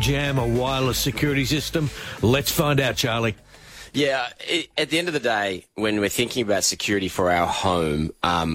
jam a wireless security system? Let's find out, Charlie. Yeah, at the end of the day, when we're thinking about security for our home,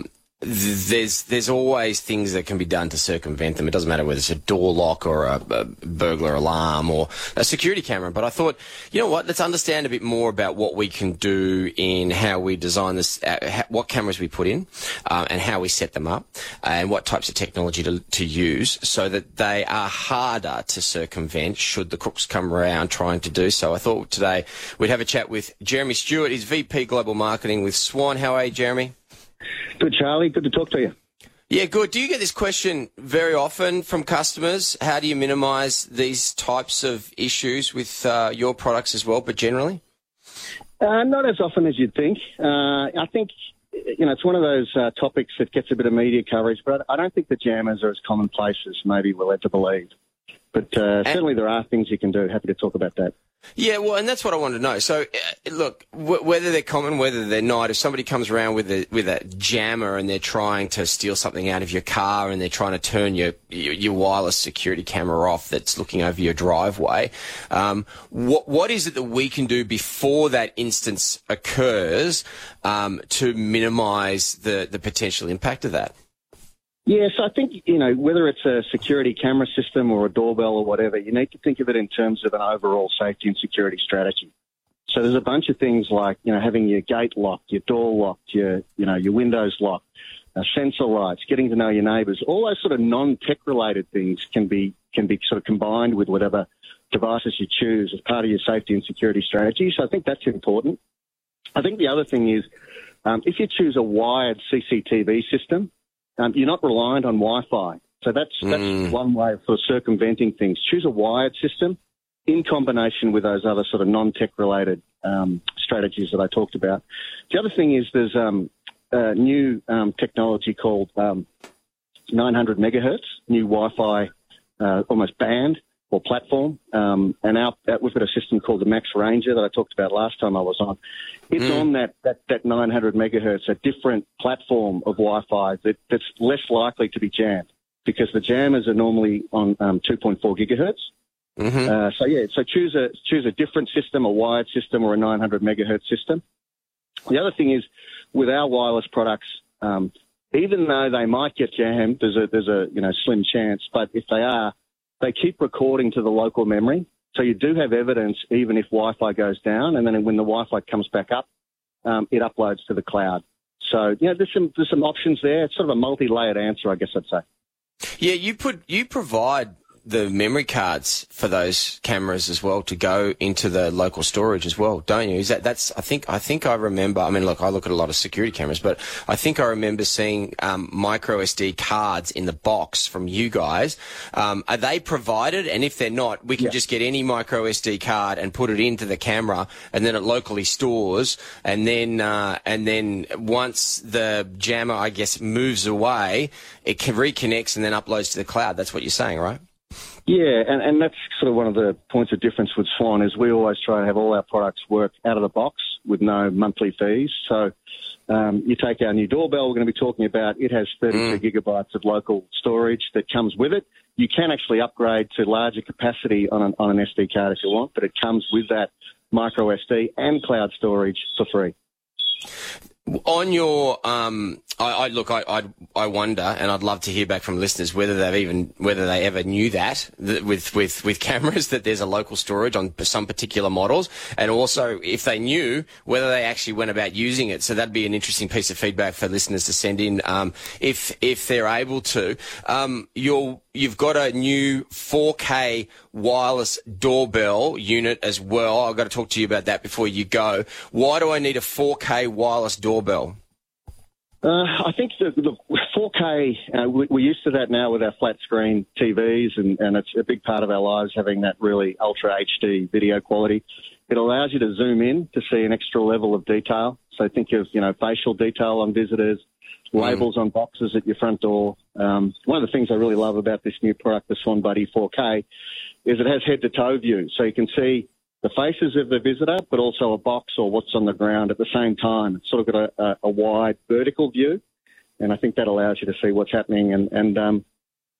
there's always things that can be done to circumvent them. It doesn't matter whether it's a door lock or a burglar alarm or a security camera. But I thought, you know what, let's understand a bit more about what we can do in how we design this, what cameras we put in, and how we set them up, and what types of technology to use so that they are harder to circumvent should the crooks come around trying to do so. I thought today we'd have a chat with Jeremy Stewart. He's VP Global Marketing with Swan. How are you, Jeremy? Good, Charlie. Good to talk to you. Yeah, good. Do you get this question very often from customers? How do you minimise these types of issues with your products as well, but generally? Not as often as you'd think. I think, it's one of those topics that gets a bit of media coverage, but I don't think the jammers are as commonplace as maybe we're led to believe. But certainly there are things you can do. Happy to talk about that. Yeah, well, and that's what I wanted to know. So, look, whether they're common, whether they're not, if somebody comes around with a jammer and they're trying to steal something out of your car and they're trying to turn your wireless security camera off that's looking over your driveway, what is it that we can do before that instance occurs to minimise the potential impact of that? Yes, I think, whether it's a security camera system or a doorbell or whatever, you need to think of it in terms of an overall safety and security strategy. So there's a bunch of things like, having your gate locked, your door locked, your windows locked, sensor lights, getting to know your neighbours. All those sort of non-tech related things can be sort of combined with whatever devices you choose as part of your safety and security strategy. So I think that's important. I think the other thing is, if you choose a wired CCTV system, you're not reliant on Wi-Fi. So that's one way of sort of circumventing things. Choose a wired system in combination with those other sort of non-tech related strategies that I talked about. The other thing is there's a new technology called 900 megahertz, new Wi-Fi almost band or platform. And we've got a system called the Max Ranger that I talked about last time I was on. It's on that 900 megahertz, a different platform of Wi-Fi that's less likely to be jammed because the jammers are normally on 2.4 gigahertz. Mm-hmm. So choose a different system, a wired system or a 900 megahertz system. The other thing is with our wireless products, even though they might get jammed, there's a slim chance, but if they are, they keep recording to the local memory. So you do have evidence even if Wi-Fi goes down, and then when the Wi-Fi comes back up, it uploads to the cloud. So, there's some options there. It's sort of a multi-layered answer, I guess I'd say. Yeah, you provide the memory cards for those cameras as well to go into the local storage as well, don't you? I think I remember. I mean, look, I look at a lot of security cameras, but I think I remember seeing micro SD cards in the box from you guys. Are they provided? And if they're not, we can just get any micro SD card and put it into the camera, and then it locally stores. And then once the jammer, I guess, moves away, it reconnects and then uploads to the cloud. That's what you're saying, right? Yeah, and that's sort of one of the points of difference with Swan is we always try to have all our products work out of the box with no monthly fees. So you take our new doorbell we're going to be talking about. It has 32 gigabytes of local storage that comes with it. You can actually upgrade to larger capacity on an SD card if you want, but it comes with that micro SD and cloud storage for free. On your, I wonder, and I'd love to hear back from listeners whether they ever knew that with cameras that there's a local storage on some particular models, and also if they knew whether they actually went about using it. So that'd be an interesting piece of feedback for listeners to send in, if they're able to. You've got a new 4K wireless doorbell unit as well. I've got to talk to you about that before you go. Why do I need a 4K wireless doorbell? I think the 4K, we're used to that now with our flat screen TVs, and it's a big part of our lives having that really ultra HD video quality. It allows you to zoom in to see an extra level of detail. So think of, facial detail on visitors, labels on boxes at your front door. One of the things I really love about this new product, the Swan Buddy 4K, is it has head-to-toe view. So you can see the faces of the visitor, but also a box or what's on the ground at the same time. It's sort of got a wide vertical view, and I think that allows you to see what's happening. And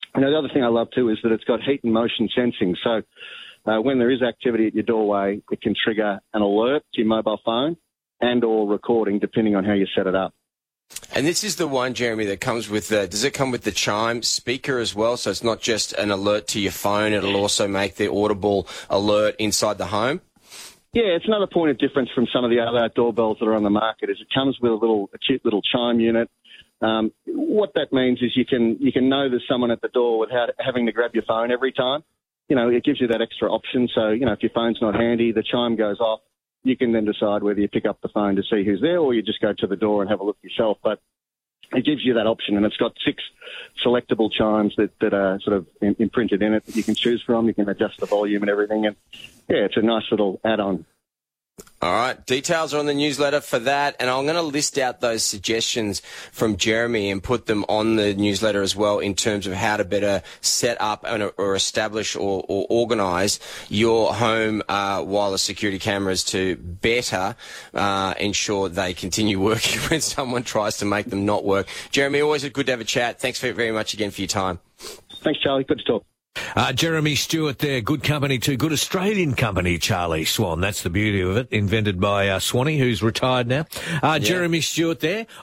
You know, the other thing I love too is that it's got heat and motion sensing. So when there is activity at your doorway, it can trigger an alert to your mobile phone and or recording, depending on how you set it up. And this is the one, Jeremy, that comes with does it come with the Chime speaker as well? So it's not just an alert to your phone, it'll also make the audible alert inside the home? Yeah, it's another point of difference from some of the other doorbells that are on the market is it comes with a cute little chime unit. What that means is you can know there's someone at the door without having to grab your phone every time. You know, it gives you that extra option. So, you know, if your phone's not handy, the chime goes off. You can then decide whether you pick up the phone to see who's there or you just go to the door and have a look yourself. But it gives you that option, and it's got 6 selectable chimes that are sort of imprinted in it that you can choose from. You can adjust the volume and everything. And, yeah, it's a nice little add-on. All right, details are on the newsletter for that, and I'm going to list out those suggestions from Jeremy and put them on the newsletter as well in terms of how to better set up or establish or organise your home wireless security cameras to better ensure they continue working when someone tries to make them not work. Jeremy, always good to have a chat. Thanks very much again for your time. Thanks, Charlie. Good to talk. Jeremy Stewart there, good company too, good Australian company, Charlie Swan. That's the beauty of it, invented by Swanee, who's retired now. Jeremy Stewart there.